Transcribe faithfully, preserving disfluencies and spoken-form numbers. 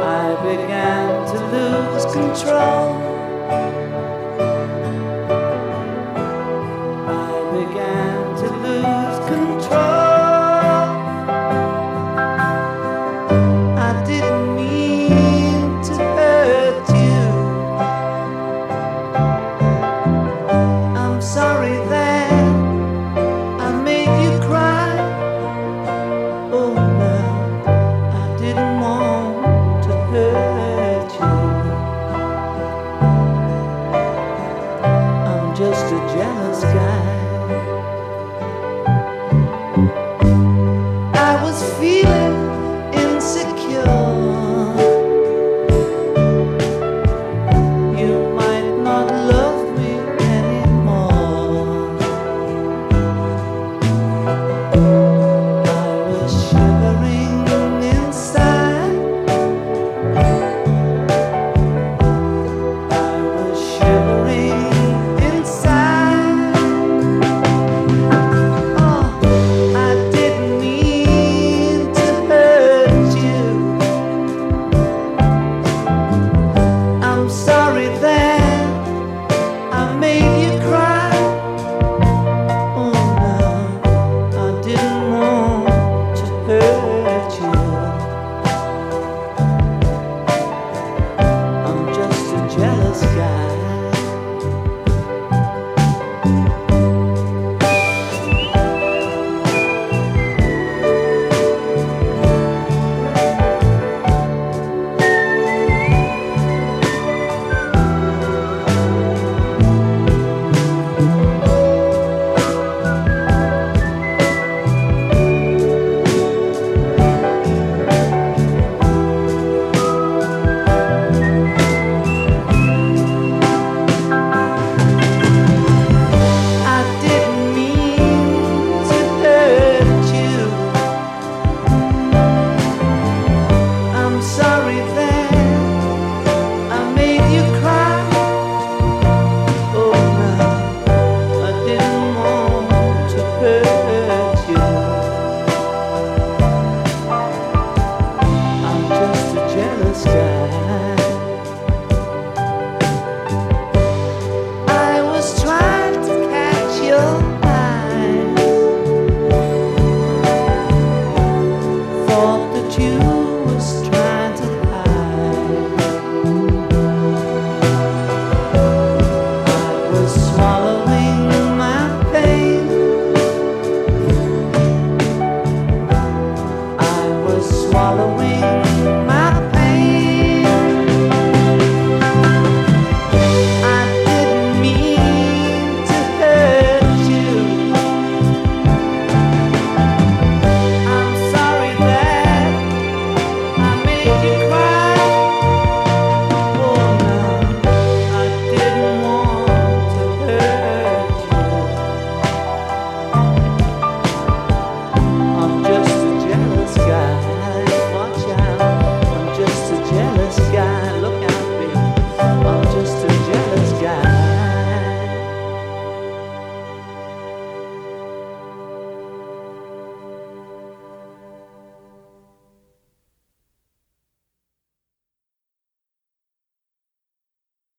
I began to lose control. I began to lose control. I didn't mean to hurt you. I'm sorry that I made you cry. Oh no, I didn't want to hurt you. I'm just a jealous guy. I was feeling insecure. You might not love me anymore. I was shivering inside. I was shivering inside. Oh, I didn't mean to hurt you. I'm sorry that I made you cry. Oh no, I didn't want to hurt you. I'm just a jealous guy. I didn't mean to hurt you. I'm sorry that I made you cry. Oh no, I didn't want to hurt you. I'm just a jealous guy.